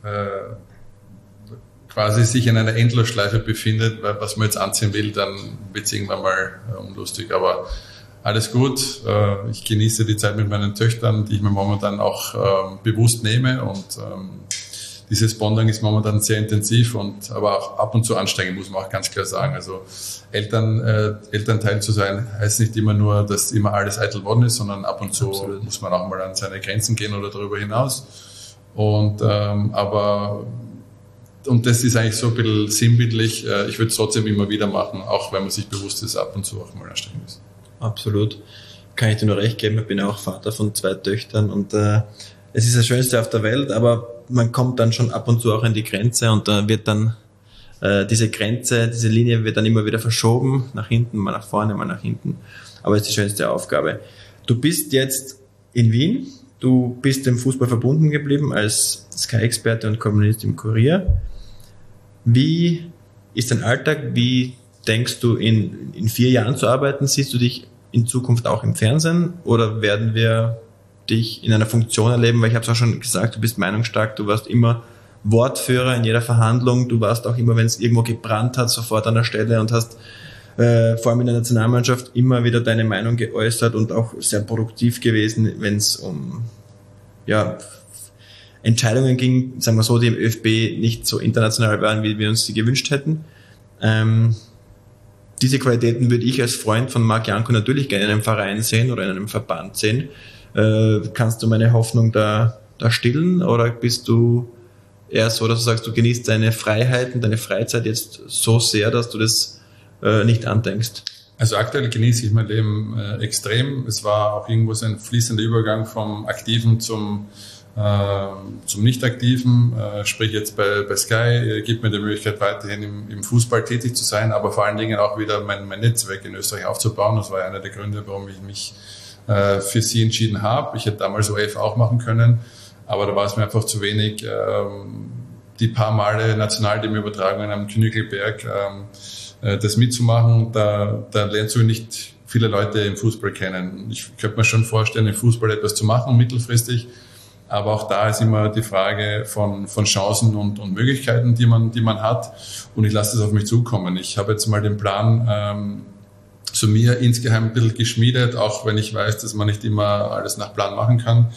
quasi sich in einer Endlosschleife befindet, was man jetzt anziehen will, dann wird es irgendwann mal unlustig. Aber alles gut, ich genieße die Zeit mit meinen Töchtern, die ich mir momentan auch bewusst nehme, und dieses Bonding ist momentan sehr intensiv, aber auch ab und zu anstrengend, muss man auch ganz klar sagen. Also Elternteil zu sein, heißt nicht immer nur, dass immer alles eitel worden ist, sondern ab und zu muss man auch mal an seine Grenzen gehen oder darüber hinaus. Und das ist eigentlich so ein bisschen sinnbildlich. Ich würde es trotzdem immer wieder machen, auch wenn man sich bewusst ist, ab und zu auch mal anstrengend ist. Absolut. Kann ich dir nur recht geben. Ich bin auch Vater von 2 Töchtern, und es ist das Schönste auf der Welt, aber man kommt dann schon ab und zu auch an die Grenze, und da wird dann diese Linie wird dann immer wieder verschoben, nach hinten, mal nach vorne, mal nach hinten. Aber es ist die schönste Aufgabe. Du bist jetzt in Wien, du bist dem Fußball verbunden geblieben als Sky-Experte und Kolumnist im Kurier. Wie ist dein Alltag? Wie denkst du, in 4 Jahren zu arbeiten? Siehst du dich in Zukunft auch im Fernsehen, oder werden wir dich in einer Funktion erleben? Weil ich habe es auch schon gesagt, du bist meinungsstark, du warst immer Wortführer in jeder Verhandlung, du warst auch immer, wenn es irgendwo gebrannt hat, sofort an der Stelle und hast vor allem in der Nationalmannschaft immer wieder deine Meinung geäußert und auch sehr produktiv gewesen, wenn es um Entscheidungen ging, sagen wir so, die im ÖFB nicht so international waren, wie wir uns sie gewünscht hätten. Diese Qualitäten würde ich als Freund von Marc Janko natürlich gerne in einem Verein sehen oder in einem Verband sehen. Kannst du meine Hoffnung da stillen, oder bist du eher so, dass du sagst, du genießt deine Freiheiten, deine Freizeit jetzt so sehr, dass du das nicht andenkst? Also aktuell genieße ich mein Leben extrem. Es war auch irgendwo so ein fließender Übergang vom Aktiven zum Nicht-Aktiven. Sprich jetzt bei Sky gibt mir die Möglichkeit, weiterhin im Fußball tätig zu sein, aber vor allen Dingen auch wieder mein Netzwerk in Österreich aufzubauen. Das war einer der Gründe, warum ich mich für sie entschieden habe. Ich hätte damals OF auch machen können, aber da war es mir einfach zu wenig. Die paar Male Nationalteamübertragungen am Knügelberg, das mitzumachen, da lernst du nicht viele Leute im Fußball kennen. Ich könnte mir schon vorstellen, im Fußball etwas zu machen, mittelfristig, aber auch da ist immer die Frage von Chancen und Möglichkeiten, die man hat, und ich lasse das auf mich zukommen. Ich habe jetzt mal den Plan zu mir insgeheim ein bisschen geschmiedet, auch wenn ich weiß, dass man nicht immer alles nach Plan machen kann.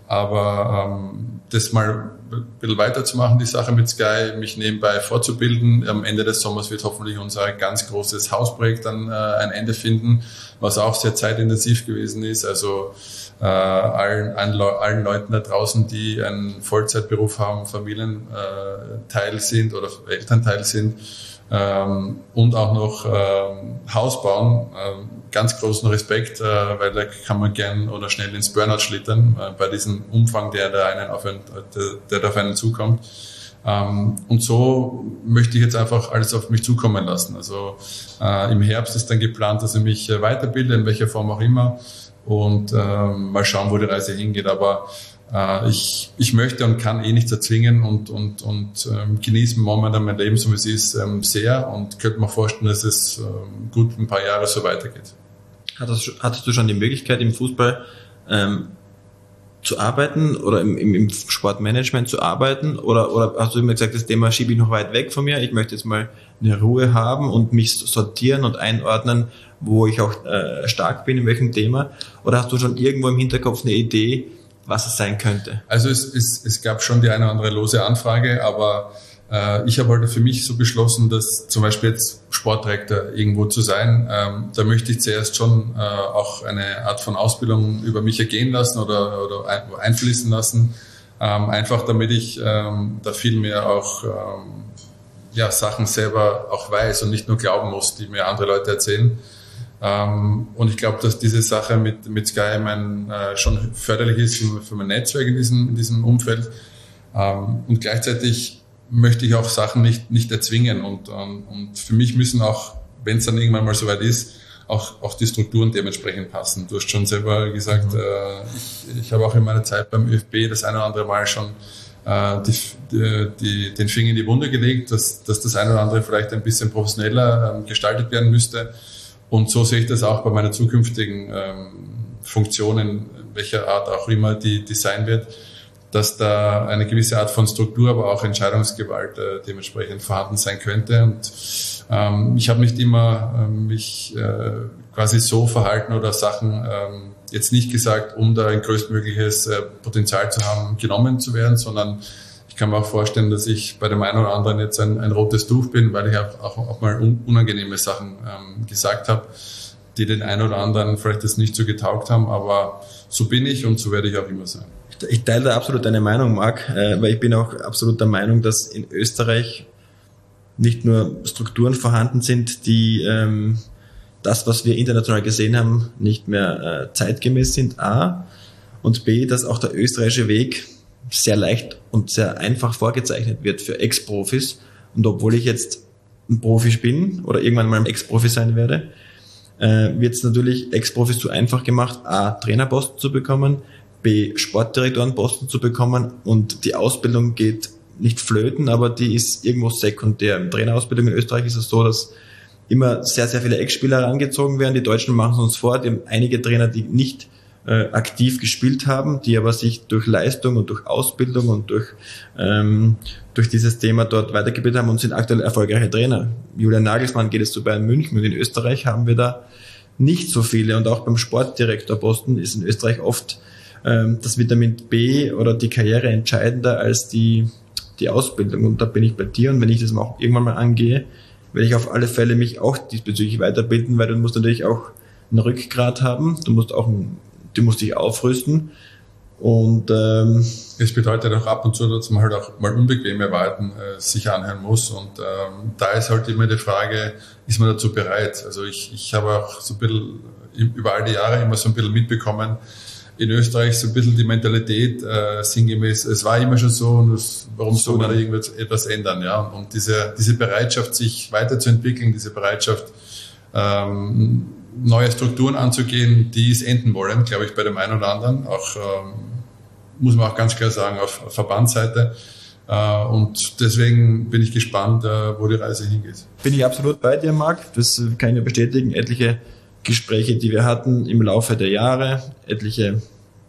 Aber das mal ein bisschen weiterzumachen, die Sache mit Sky, mich nebenbei fortzubilden. Am Ende des Sommers wird hoffentlich unser ganz großes Hausprojekt dann ein Ende finden, was auch sehr zeitintensiv gewesen ist. Also allen Leuten da draußen, die einen Vollzeitberuf haben, Familienteil sind oder Elternteil sind und auch noch Haus bauen, ganz großen Respekt, weil da kann man gern oder schnell ins Burnout schlittern bei diesem Umfang, der da auf einen zukommt. Und so möchte ich jetzt einfach alles auf mich zukommen lassen. Also im Herbst ist dann geplant, dass ich mich weiterbilde, in welcher Form auch immer, und mal schauen, wo die Reise hingeht. Aber ich möchte und kann nichts erzwingen und genieße momentan mein Leben, so wie es ist, sehr, und könnte mir vorstellen, dass es gut ein paar Jahre so weitergeht. Hattest du schon die Möglichkeit, im Fußball zu arbeiten oder im Sportmanagement zu arbeiten, oder hast du immer gesagt, das Thema schiebe ich noch weit weg von mir, ich möchte jetzt mal eine Ruhe haben und mich sortieren und einordnen, wo ich auch stark bin, in welchem Thema, oder hast du schon irgendwo im Hinterkopf eine Idee, was es sein könnte? Also es gab schon die eine oder andere lose Anfrage, aber ich habe halt für mich so beschlossen, dass zum Beispiel jetzt Sportdirektor irgendwo zu sein, da möchte ich zuerst schon auch eine Art von Ausbildung über mich ergehen lassen oder einfließen lassen, einfach damit ich da viel mehr auch Sachen selber auch weiß und nicht nur glauben muss, die mir andere Leute erzählen. Und ich glaube, dass diese Sache mit Sky schon förderlich ist für mein Netzwerk in diesem Umfeld. Und gleichzeitig möchte ich auch Sachen nicht erzwingen. Und für mich müssen auch, wenn es dann irgendwann mal soweit ist, auch die Strukturen dementsprechend passen. Du hast schon selber gesagt, ich habe auch in meiner Zeit beim ÖFB das eine oder andere Mal schon den Finger in die Wunde gelegt, dass das eine oder andere vielleicht ein bisschen professioneller gestaltet werden müsste. Und so sehe ich das auch bei meiner zukünftigen Funktionen, welcher Art auch immer die sein wird, dass da eine gewisse Art von Struktur, aber auch Entscheidungsgewalt dementsprechend vorhanden sein könnte. Und ich habe nicht immer mich quasi so verhalten oder Sachen jetzt nicht gesagt, um da ein größtmögliches Potenzial zu haben, genommen zu werden, sondern ich kann mir auch vorstellen, dass ich bei dem einen oder anderen jetzt ein rotes Tuch bin, weil ich auch mal unangenehme Sachen gesagt habe, die den einen oder anderen vielleicht das nicht so getaugt haben, aber so bin ich und so werde ich auch immer sein. Ich teile da absolut deine Meinung, Marc, weil ich bin auch absolut der Meinung, dass in Österreich nicht nur Strukturen vorhanden sind, die das, was wir international gesehen haben, nicht mehr zeitgemäß sind, A, und B, dass auch der österreichische Weg sehr leicht und sehr einfach vorgezeichnet wird für Ex-Profis. Und obwohl ich jetzt ein Profi bin oder irgendwann mal ein Ex-Profi sein werde, wird es natürlich Ex-Profis zu einfach gemacht, A, Trainerposten zu bekommen, B, Sportdirektorenposten zu bekommen, und die Ausbildung geht nicht flöten, aber die ist irgendwo sekundär. In Trainerausbildung in Österreich ist es so, dass immer sehr, sehr viele Ex-Spieler herangezogen werden. Die Deutschen machen es uns vor, die haben einige Trainer, die nicht aktiv gespielt haben, die aber sich durch Leistung und durch Ausbildung und durch dieses Thema dort weitergebildet haben und sind aktuell erfolgreiche Trainer. Julian Nagelsmann geht es zu Bayern München, und in Österreich haben wir da nicht so viele. Und auch beim Sportdirektorposten ist in Österreich oft das Vitamin B oder die Karriere entscheidender als die Ausbildung. Und da bin ich bei dir, und wenn ich das auch irgendwann mal angehe, werde ich auf alle Fälle mich auch diesbezüglich weiterbilden, weil du musst natürlich auch ein Rückgrat haben, du musst dich aufrüsten, und es bedeutet auch ab und zu, dass man halt auch mal unbequeme Wahrheiten sich anhören muss, und da ist halt immer die Frage, ist man dazu bereit? Also ich habe auch so ein bisschen über all die Jahre immer so ein bisschen mitbekommen, in Österreich so ein bisschen die Mentalität sinngemäß, es war immer schon so, und warum soll man da irgendetwas ändern? Ja? Und diese Bereitschaft, sich weiterzuentwickeln, diese Bereitschaft, neue Strukturen anzugehen, die ist enden wollen, glaube ich, bei dem einen oder anderen. Auch, muss man auch ganz klar sagen, auf Verbandsseite. Und deswegen bin ich gespannt, wo die Reise hingeht. Bin ich absolut bei dir, Marc. Das kann ich nur bestätigen. Etliche Gespräche, die wir hatten im Laufe der Jahre, etliche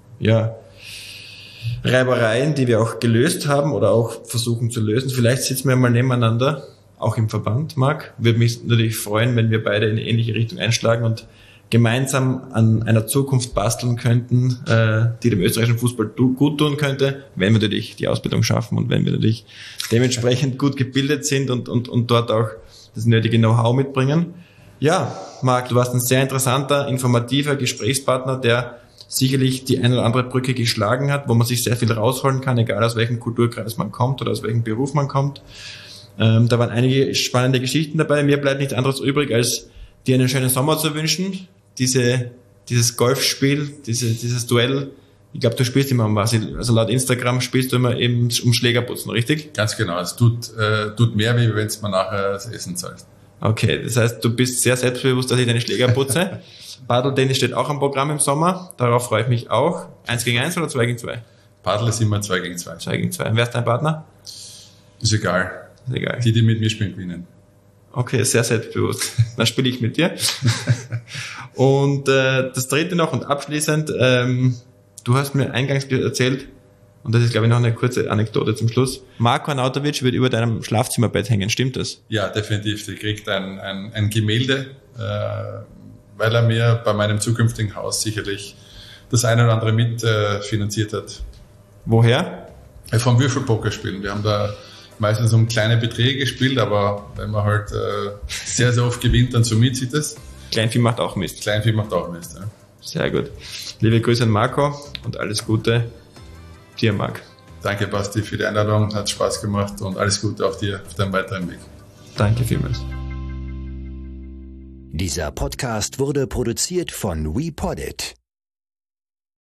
Reibereien, die wir auch gelöst haben oder auch versuchen zu lösen. Vielleicht sitzen wir mal nebeneinander, auch im Verband, Marc. Würde mich natürlich freuen, wenn wir beide in eine ähnliche Richtung einschlagen und gemeinsam an einer Zukunft basteln könnten, die dem österreichischen Fußball gut tun könnte, wenn wir natürlich die Ausbildung schaffen und wenn wir natürlich dementsprechend gut gebildet sind und dort auch das nötige Know-how mitbringen. Ja, Marc, du warst ein sehr interessanter, informativer Gesprächspartner, der sicherlich die eine oder andere Brücke geschlagen hat, wo man sich sehr viel rausholen kann, egal aus welchem Kulturkreis man kommt oder aus welchem Beruf man kommt. Da waren einige spannende Geschichten dabei. Mir bleibt nichts anderes übrig, als dir einen schönen Sommer zu wünschen. Dieses Golfspiel, dieses Duell, ich glaube, du spielst immer um was. Also laut Instagram spielst du immer eben um Schlägerputzen, richtig? Ganz genau. Es tut mehr weh, wenn es mir nachher das Essen zahlt. Okay, das heißt, du bist sehr selbstbewusst, dass ich deine Schläger putze. Paddle-Tennis steht auch am Programm im Sommer. Darauf freue ich mich auch. 1 gegen 1 oder 2 gegen 2? Paddle ist immer 2 gegen 2. 2 gegen 2. Wer ist dein Partner? Ist egal. Ist egal. Die mit mir spielen, gewinnen. Okay, sehr selbstbewusst. Dann spiele ich mit dir. Und das dritte noch und abschließend, du hast mir eingangs erzählt, und das ist, glaube ich, noch eine kurze Anekdote zum Schluss. Marko Arnautovic wird über deinem Schlafzimmerbett hängen, stimmt das? Ja, definitiv. Der kriegt ein Gemälde, weil er mir bei meinem zukünftigen Haus sicherlich das eine oder andere mitfinanziert hat. Woher? Vom Würfelpokerspielen. Wir haben da meistens um kleine Beträge gespielt, aber wenn man halt sehr, sehr oft gewinnt, dann summiert sich das. Kleinvieh macht auch Mist. Kleinvieh macht auch Mist, ja. Sehr gut. Liebe Grüße an Marco und alles Gute dir, Marc. Danke, Basti, für die Einladung. Hat Spaß gemacht und alles Gute auch dir auf deinem weiteren Weg. Danke vielmals. Dieser Podcast wurde produziert von WePoddit.